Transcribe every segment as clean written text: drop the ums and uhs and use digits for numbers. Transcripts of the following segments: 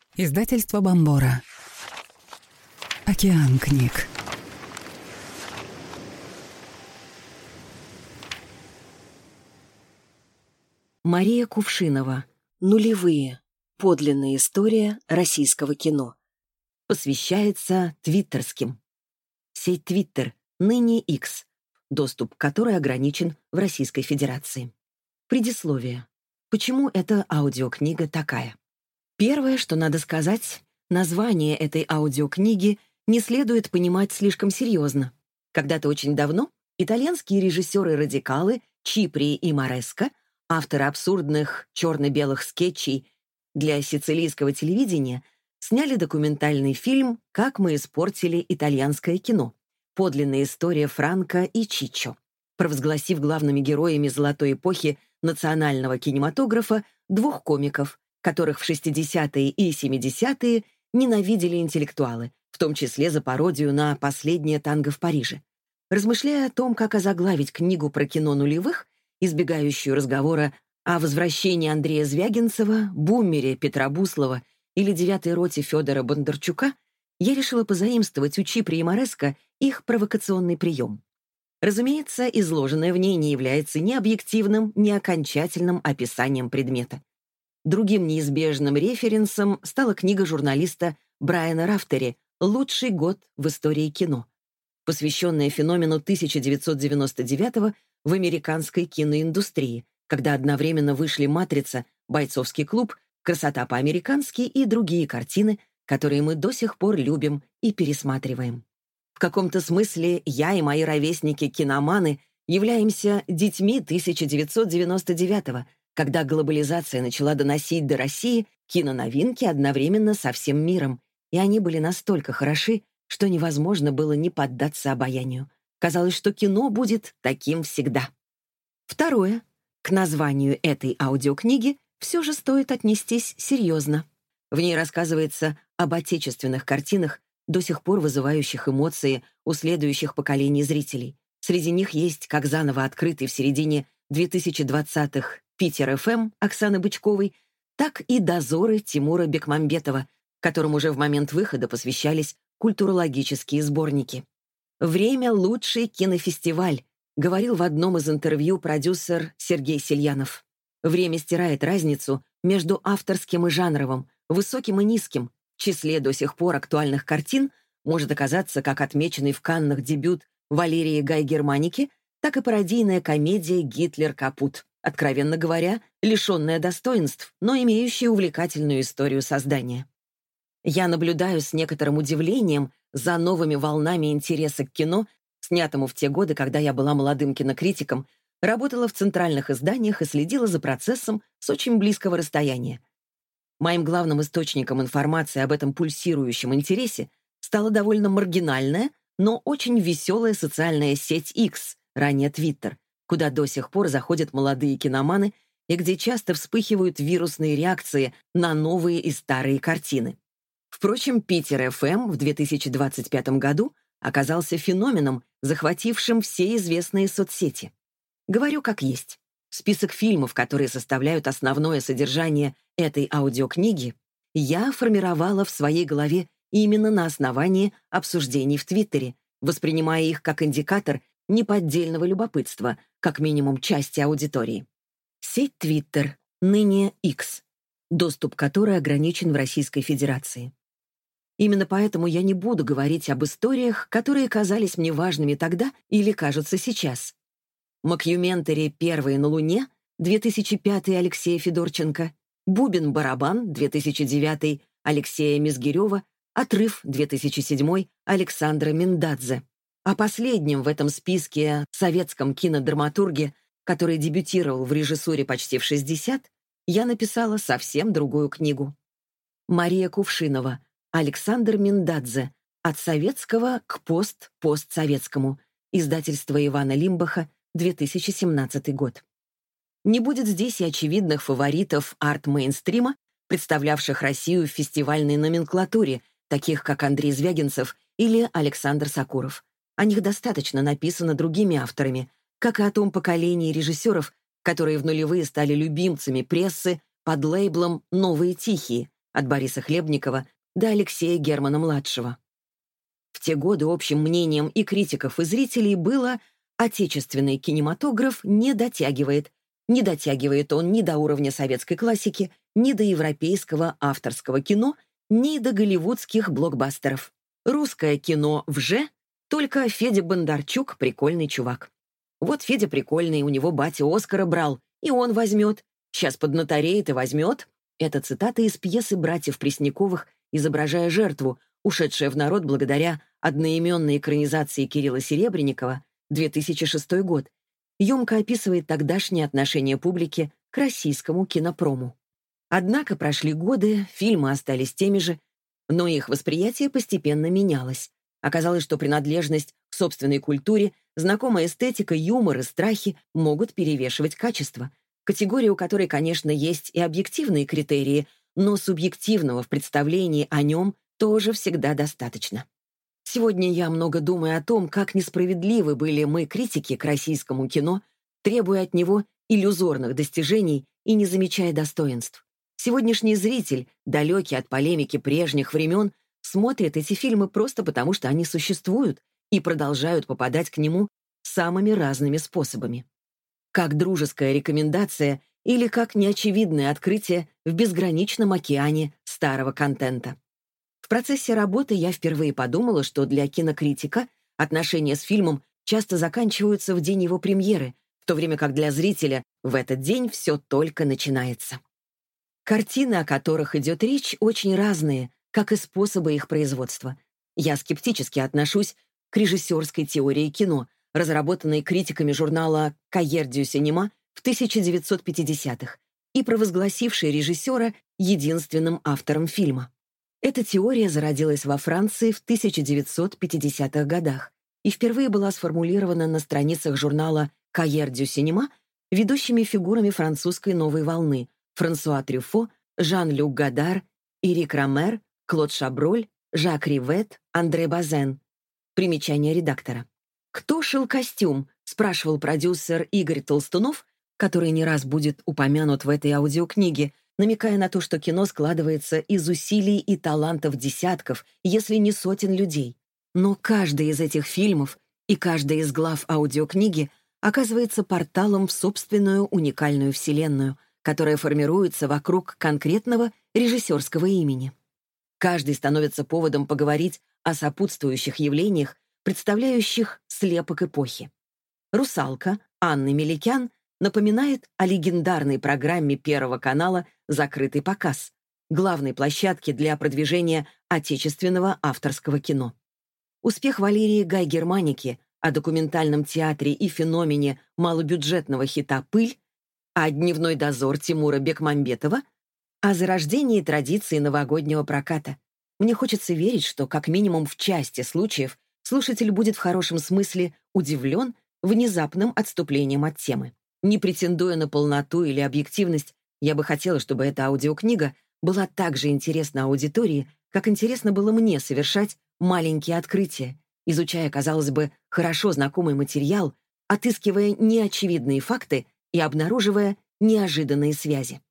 Издательство Бомбора. Океан книг. Мария Кувшинова. Нулевые. Подлинная история российского кино. Посвящается твиттерским. Сеть Твиттер, ныне X, доступ к которой ограничен в Российской Федерации. Предисловие. Почему эта аудиокнига такая? Первое, что надо сказать, название этой аудиокниги не следует понимать слишком серьезно. Когда-то очень давно итальянские режиссеры-радикалы Чипри и Мореско, авторы абсурдных черно-белых скетчей для сицилийского телевидения, сняли документальный фильм «Как мы испортили итальянское кино. Подлинная история Франко и Чиччо», провозгласив главными героями золотой эпохи национального кинематографа двух комиков, которых в 60-е и 70-е ненавидели интеллектуалы, в том числе за пародию на «Последнее танго в Париже». Размышляя о том, как озаглавить книгу про кино нулевых, избегающую разговора о возвращении Андрея Звягинцева, бумере Петра Буслова или девятой роте Федора Бондарчука, я решила позаимствовать у Чипри и Мореско их провокационный прием. Разумеется, изложенное в ней не является ни объективным, ни окончательным описанием предмета. Другим неизбежным референсом стала книга журналиста Брайана Рафтери «Лучший год в истории кино», посвященная феномену 1999 в американской киноиндустрии, когда одновременно вышли «Матрица», «Бойцовский клуб», «Красота по-американски» и другие картины, которые мы до сих пор любим и пересматриваем. В каком-то смысле я и мои ровесники-киноманы являемся детьми 1999 когда глобализация начала доносить до России киноновинки одновременно со всем миром, и они были настолько хороши, что невозможно было не поддаться обаянию. Казалось, что кино будет таким всегда. Второе. К названию этой аудиокниги все же стоит отнестись серьезно. В ней рассказывается об отечественных картинах, до сих пор вызывающих эмоции у следующих поколений зрителей. Среди них есть как заново открытый в середине 2020-х Питер ФМ Оксаны Бычковой, так и «Дозоры» Тимура Бекмамбетова, которым уже в момент выхода посвящались культурологические сборники. «Время — лучший кинофестиваль», говорил в одном из интервью продюсер Сергей Сельянов. Время стирает разницу между авторским и жанровым, высоким и низким. В числе до сих пор актуальных картин может оказаться как отмеченный в Каннах дебют Валерии Гай-Германики, так и пародийная комедия «Гитлер капут», откровенно говоря, лишенная достоинств, но имеющая увлекательную историю создания. Я наблюдаю с некоторым удивлением за новыми волнами интереса к кино, снятому в те годы, когда я была молодым кинокритиком, работала в центральных изданиях и следила за процессом с очень близкого расстояния. Моим главным источником информации об этом пульсирующем интересе стала довольно маргинальная, но очень веселая социальная сеть X, ранее Twitter, куда до сих пор заходят молодые киноманы и где часто вспыхивают вирусные реакции на новые и старые картины. Впрочем, Питер ФМ в 2025 году оказался феноменом, захватившим все известные соцсети. Говорю как есть. Список фильмов, которые составляют основное содержание этой аудиокниги, я формировала в своей голове именно на основании обсуждений в Твиттере, воспринимая их как индикатор неподдельного любопытства, как минимум части аудитории. Сеть Твиттер, ныне X, доступ к которой ограничен в Российской Федерации. Именно поэтому я не буду говорить об историях, которые казались мне важными тогда или кажутся сейчас. Мокюментари «Первые на Луне» 2005 Алексея Федорченко, «Бубен-барабан» 2009 Алексея Мизгирева, «Отрыв» 2007 Александра Миндадзе. О последнем в этом списке советском кинодраматурге, который дебютировал в режиссуре почти в 60, я написала совсем другую книгу. Мария Кувшинова. Александр Миндадзе. От советского к постсоветскому. Издательство Ивана Лимбаха, 2017 год. Не будет здесь и очевидных фаворитов арт-мейнстрима, представлявших Россию в фестивальной номенклатуре, таких как Андрей Звягинцев или Александр Сакуров. О них достаточно написано другими авторами, как и о том поколении режиссеров, которые в нулевые стали любимцами прессы под лейблом «Новые тихие», от Бориса Хлебникова до Алексея Германа-младшего. В те годы общим мнением и критиков, и зрителей было: отечественный кинематограф не дотягивает. Не дотягивает он ни до уровня советской классики, ни до европейского авторского кино, ни до голливудских блокбастеров. Русское кино только Федя Бондарчук — прикольный чувак. Вот Федя прикольный, у него батя Оскара брал, и он возьмет. Сейчас поднатореет и возьмет. Это цитата из пьесы братьев Пресняковых, изображая жертву, ушедшая в народ благодаря одноименной экранизации Кирилла Серебренникова, 2006 год, емко описывает тогдашнее отношение публики к российскому кинопрому. Однако прошли годы, фильмы остались теми же, но их восприятие постепенно менялось. Оказалось, что принадлежность к собственной культуре, знакомая эстетика, юмор и страхи могут перевешивать качество. Категория, у которой, конечно, есть и объективные критерии, но субъективного в представлении о нем тоже всегда достаточно. Сегодня я много думаю о том, как несправедливы были мы, критики, к российскому кино, требуя от него иллюзорных достижений и не замечая достоинств. Сегодняшний зритель, далекий от полемики прежних времен, смотрит эти фильмы просто потому, что они существуют и продолжают попадать к нему самыми разными способами. Как дружеская рекомендация или как неочевидное открытие в безграничном океане старого контента. В процессе работы я впервые подумала, что для кинокритика отношения с фильмом часто заканчиваются в день его премьеры, в то время как для зрителя в этот день все только начинается. Картины, о которых идет речь, очень разные, как и способы их производства. Я скептически отношусь к режиссерской теории кино, разработанной критиками журнала «Cahiers du Cinéma» в 1950-х и провозгласившей режиссера единственным автором фильма. Эта теория зародилась во Франции в 1950-х годах и впервые была сформулирована на страницах журнала «Cahiers du Cinéma» ведущими фигурами французской новой волны Франсуа Трюфо, Жан-Люк Годар, Эрик Ромер, Клод Шаброль, Жак Ривет, Андре Базен. Примечание редактора. «Кто шил костюм?» — спрашивал продюсер Игорь Толстунов, который не раз будет упомянут в этой аудиокниге, намекая на то, что кино складывается из усилий и талантов десятков, если не сотен людей. Но каждый из этих фильмов и каждая из глав аудиокниги оказывается порталом в собственную уникальную вселенную, которая формируется вокруг конкретного режиссерского имени. Каждый становится поводом поговорить о сопутствующих явлениях, представляющих слепок эпохи. «Русалка» Анны Меликян напоминает о легендарной программе Первого канала «Закрытый показ», главной площадке для продвижения отечественного авторского кино. Успех Валерии Гай-Германики о документальном театре и феномене малобюджетного хита «Пыль», а «Дневной дозор» Тимура Бекмамбетова о зарождении традиции новогоднего проката. Мне хочется верить, что как минимум в части случаев слушатель будет в хорошем смысле удивлен внезапным отступлением от темы. Не претендуя на полноту или объективность, я бы хотела, чтобы эта аудиокнига была так же интересна аудитории, как интересно было мне совершать маленькие открытия, изучая, казалось бы, хорошо знакомый материал, отыскивая неочевидные факты и обнаруживая неожиданные связи.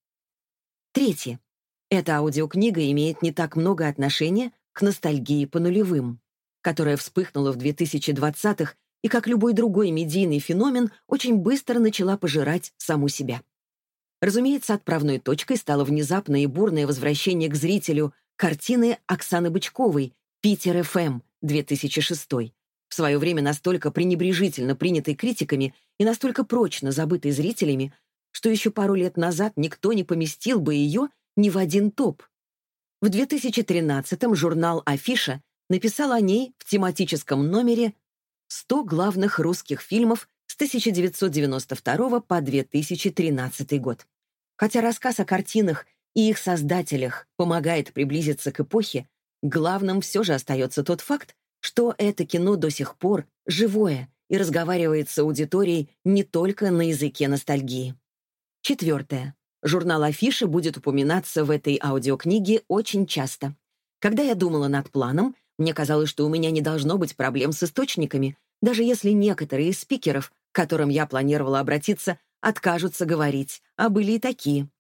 Третье. Эта аудиокнига имеет не так много отношения к ностальгии по нулевым, которая вспыхнула в 2020-х и, как любой другой медийный феномен, очень быстро начала пожирать саму себя. Разумеется, отправной точкой стало внезапное и бурное возвращение к зрителю картины Оксаны Бычковой «Питер ФМ» 2006, в свое время настолько пренебрежительно принятой критиками и настолько прочно забытой зрителями, что еще пару лет назад никто не поместил бы ее ни в один топ. В 2013-м журнал «Афиша» написал о ней в тематическом номере «100 главных русских фильмов с 1992 по 2013 год». Хотя рассказ о картинах и их создателях помогает приблизиться к эпохе, главным все же остается тот факт, что это кино до сих пор живое и разговаривает с аудиторией не только на языке ностальгии. Четвертое. Журнал «Афиша» будет упоминаться в этой аудиокниге очень часто. Когда я думала над планом, мне казалось, что у меня не должно быть проблем с источниками, даже если некоторые из спикеров, к которым я планировала обратиться, откажутся говорить, а были и такие.